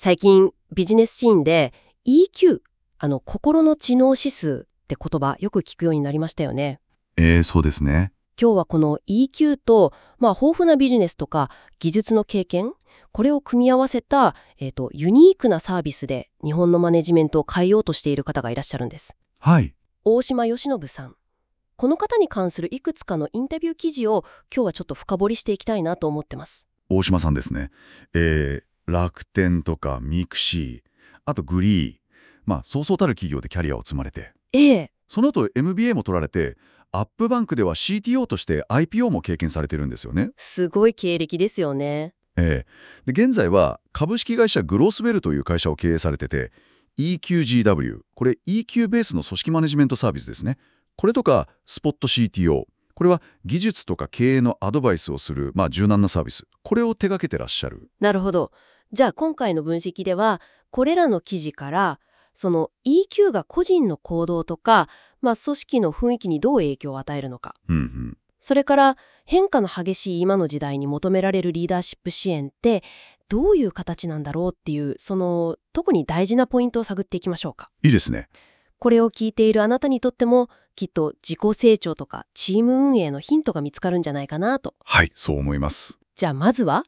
最近ビジネスシーンで EQ、心の知能指数って言葉よく聞くようになりましたよね。 そうですね。 今日はこの EQ と、豊富なビジネスとか技術の経験、これを組み合わせた、ユニークなサービスで日本のマネジメントを変えようとしている方がいらっしゃるんです。 はい。 大島義信さん。この方に関するいくつかのインタビュー記事を今日はちょっと深掘りしていきたいなと思ってます。 大島さんですね。楽天とかミクシー、あとグリー。そうそうたる企業でキャリアを積まれて。その後 MBA も取られて、アップバンクでは CTO として IPO も経験されてるんですよね。 すごい経歴ですよね。 で現在は株式会社グロースベルという会社を経営されてて、EQGW、これ EQ ベースの組織マネジメントサービスですね。これとかスポット CTO、これは技術とか経営のアドバイスをする、柔軟なサービス。これを手掛けてらっしゃる。 なるほど。じゃあ今回の分析では、これらの記事からその EQ が個人の行動とか、組織の雰囲気にどう影響を与えるのか、それから変化の激しい今の時代に求められるリーダーシップ支援ってどういう形なんだろうっていう、その特に大事なポイントを探っていきましょうか。 いいですね。 これを聞いているあなたにとってもきっと自己成長とかチーム運営のヒントが見つかるんじゃないかなと。 はい、そう思います。 じゃあまずは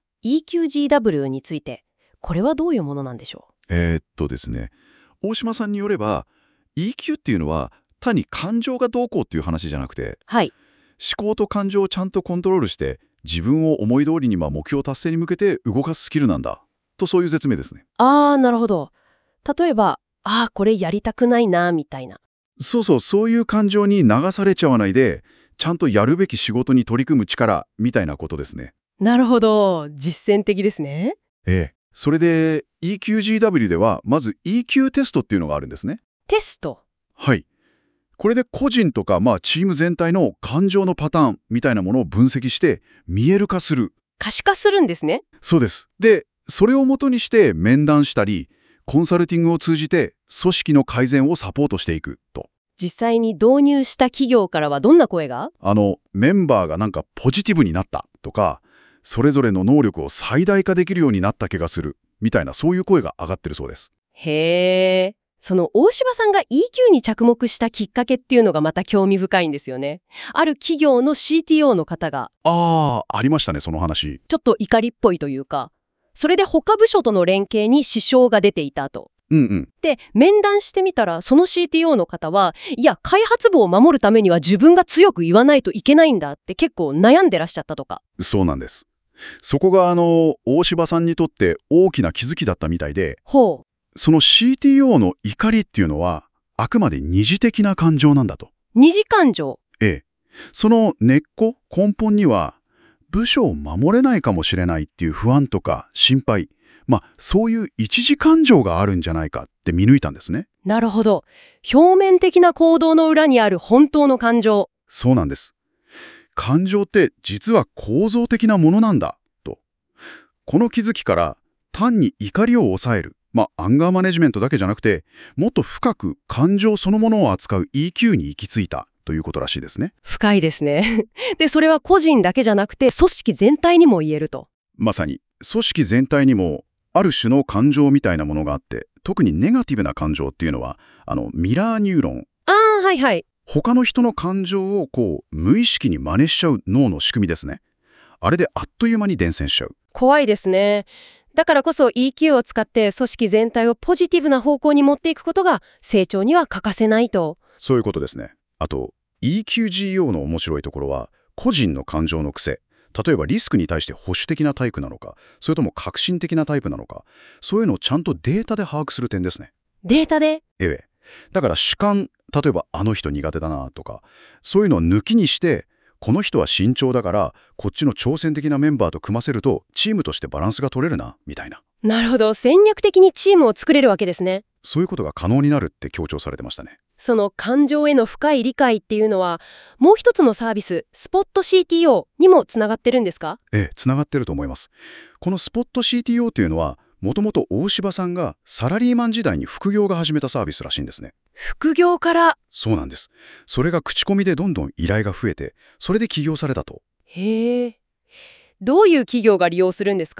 EQGW について、これはどういうものなんでしょう。 ですね、大島さんによれば EQ っていうのは単に感情がどうこうっていう話じゃなくて、 はい。 思考と感情をちゃんとコントロールして自分を思い通りに目標達成に向けて動かすスキルなんだと、そういう説明ですね。 なるほど。例えば、これやりたくないなみたいな。 そういう感情に流されちゃわないで、ちゃんとやるべき仕事に取り組む力みたいなことですね。 なるほど。実践的ですね。 それで EQGW ではまず EQ テストっていうのがあるんですね。 テスト。 はい。これで個人とか、チーム全体の感情のパターンみたいなものを分析して見える化する。 可視化するんですね。 そうです。で、それを元にして面談したり、コンサルティングを通じて組織の改善をサポートしていくと。 実際に導入した企業からはどんな声が？ メンバーがなんかポジティブになったとか、それぞれの能力を最大化できるようになった気がするみたいな、そういう声が上がってるそうです。 へー。その大島さんが EQ に着目したきっかけっていうのがまた興味深いんですよね。ある企業の CTO の方がありましたね、その話。 ちょっと怒りっぽいというか、それで他部署との連携に支障が出ていたと。で、面談してみたらその CTO の方は、いや、開発部を守るためには自分が強く言わないといけないんだって結構悩んでらっしゃったとか。 そうなんです。そこが大柴さんにとって大きな気づきだったみたいで、その CTO の怒りっていうのはあくまで二次的な感情なんだと。 二次感情。 その根本には部署を守れないかもしれないっていう不安とか心配、そういう一次感情があるんじゃないかって見抜いたんですね。 なるほど。表面的な行動の裏にある本当の感情。 そうなんです。感情って実は構造的なものなんだと。この気づきから単に怒りを抑える、アンガーマネジメントだけじゃなくて、もっと深く感情そのものを扱う EQ に行き着いたということらしいですね。 深いですね。で、それは個人だけじゃなくて組織全体にも言えると。 まさに組織全体にもある種の感情みたいなものがあって、特にネガティブな感情っていうのはミラーニューロン。 はいはい。 他の人の感情を無意識に真似しちゃう脳の仕組みですね。あれであっという間に伝染しちゃう。 怖いですね。だからこそ EQ を使って組織全体をポジティブな方向に持っていくことが成長には欠かせないと。 そういうことですね。あと EQGO の面白いところは個人の感情の癖。例えばリスクに対して保守的なタイプなのか、それとも革新的なタイプなのか、そういうのをちゃんとデータで把握する点ですね。 データで？ だから主観、例えばあの人苦手だなとか、そういうのを抜きにして、この人は慎重だからこっちの挑戦的なメンバーと組ませるとチームとしてバランスが取れるなみたいな。 なるほど。戦略的にチームを作れるわけですね。 そういうことが可能になるって強調されてましたね。 その感情への深い理解っていうのはもう一つのサービス、スポット CTO にもつながってるんですか？ つながってると思います。このスポット CTO というのはもともと大柴さんがサラリーマン時代に副業が始めたサービスらしいんですね。 副業から？ そうなんです。それが口コミでどんどん依頼が増えて、それで起業されたと。 へえ。どういう企業が利用するんですか？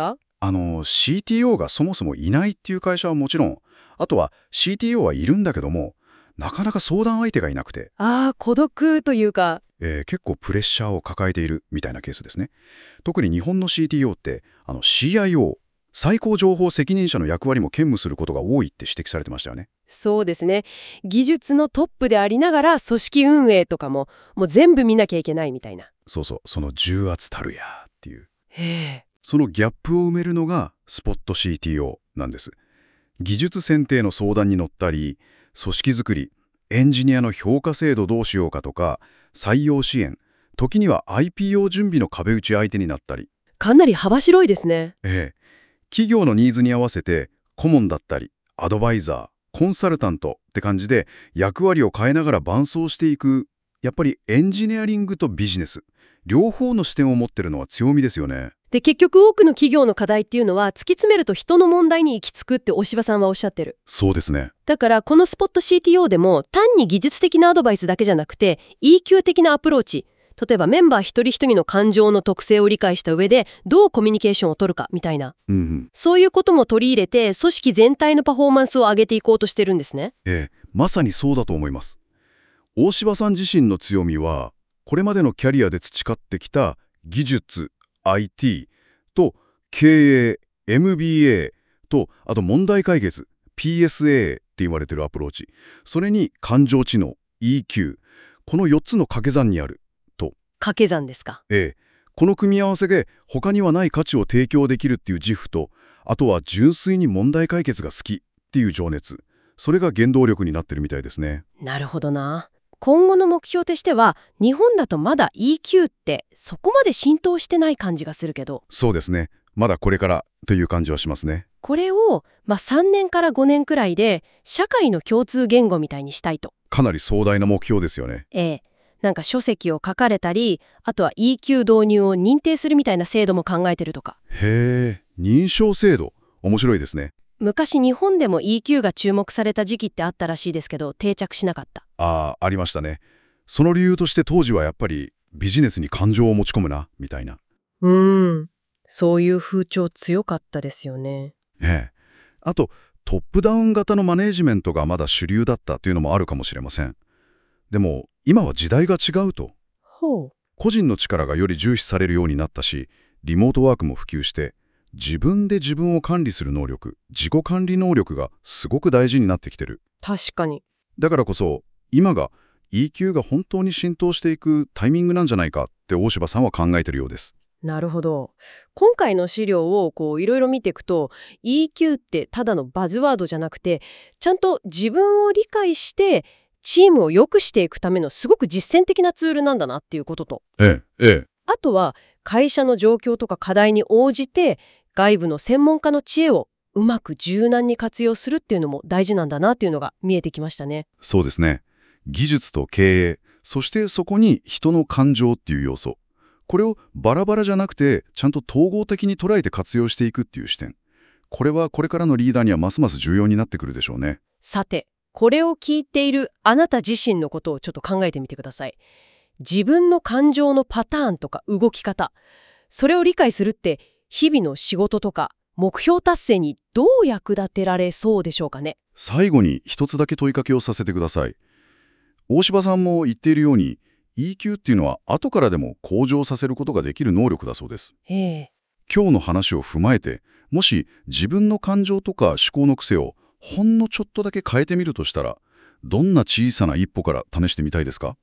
CTO がそもそもいないっていう会社はもちろん、あとは CTO はいるんだけども、なかなか相談相手がいなくて、 孤独というか。 結構プレッシャーを抱えているみたいなケースですね。特に日本の CTO って、CIO、最高情報責任者の役割も兼務することが多いって指摘されてましたよね。 そうですね。技術のトップでありながら組織運営とかも全部見なきゃいけないみたいな。 そうそう、その重圧たるやっていう。 へえ。 そのギャップを埋めるのがスポット CTO なんです。技術選定の相談に乗ったり、組織づくり、エンジニアの評価制度どうしようかとか、採用支援、時には IPO 準備の壁打ち相手になったり。 かなり幅広いですね。 企業のニーズに合わせて、顧問だったり、アドバイザー、コンサルタントって感じで役割を変えながら伴走していく、やっぱりエンジニアリングとビジネス、両方の視点を持ってるのは強みですよね。 で、結局多くの企業の課題っていうのは突き詰めると人の問題に行き着くって大柴さんはおっしゃってる。 そうですね。 だからこのスポット CTO でも単に技術的なアドバイスだけじゃなくて EQ 的なアプローチ、例えばメンバー一人一人の感情の特性を理解した上でどうコミュニケーションを取るかみたいな、そういうことも取り入れて組織全体のパフォーマンスを上げていこうとしてるんですね。 まさにそうだと思います。大柴さん自身の強みは、これまでのキャリアで培ってきた技術、IT と経営、MBA と、あと問題解決、PSA って言われてるアプローチ、それに感情知能、EQ、この4つの掛け算にあると。 掛け算ですか。 この組み合わせで他にはない価値を提供できるっていう自負と、あとは純粋に問題解決が好きっていう情熱、それが原動力になってるみたいですね。 なるほどな。今後の目標としては日本だとまだ EQ ってそこまで浸透してない感じがするけど。 そうですね。まだこれからという感じはしますね。 これを、3年から5年くらいで社会の共通言語みたいにしたいと。 かなり壮大な目標ですよね。 なんか書籍を書かれたり、あとは EQ 導入を認定するみたいな制度も考えてるとか。 認証制度。面白いですね。 昔日本でも EQ が注目された時期ってあったらしいですけど、定着しなかった。 ありましたね。その理由として当時はやっぱりビジネスに感情を持ち込むな、みたいな。 そういう風潮強かったですよね。 あと、トップダウン型のマネージメントがまだ主流だったというのもあるかもしれません。でも、今は時代が違うと。個人の力がより重視されるようになったし、リモートワークも普及して、自分で自分を管理する能力、自己管理能力がすごく大事になってきてる。 確かに。 だからこそ、今が EQ が本当に浸透していくタイミングなんじゃないかって大柴さんは考えてるようです。 なるほど。今回の資料をいろいろ見ていくと EQ ってただのバズワードじゃなくてちゃんと自分を理解してチームを良くしていくためのすごく実践的なツールなんだなっていうことと、あとは会社の状況とか課題に応じて外部の専門家の知恵をうまく柔軟に活用するっていうのも大事なんだなっていうのが見えてきましたね。 そうですね。技術と経営、そしてそこに人の感情っていう要素。これをバラバラじゃなくてちゃんと統合的に捉えて活用していくっていう視点。これはこれからのリーダーにはますます重要になってくるでしょうね。 さて、これを聞いているあなた自身のことをちょっと考えてみてください。自分の感情のパターンとか動き方、それを理解するって日々の仕事とか目標達成にどう役立てられそうでしょうかね。 最後に一つだけ問いかけをさせてください。大柴さんも言っているようにEQ っていうのは後からでも向上させることができる能力だそうです。今日の話を踏まえて、もし自分の感情とか思考の癖をほんのちょっとだけ変えてみるとしたら、どんな小さな一歩から試してみたいですか？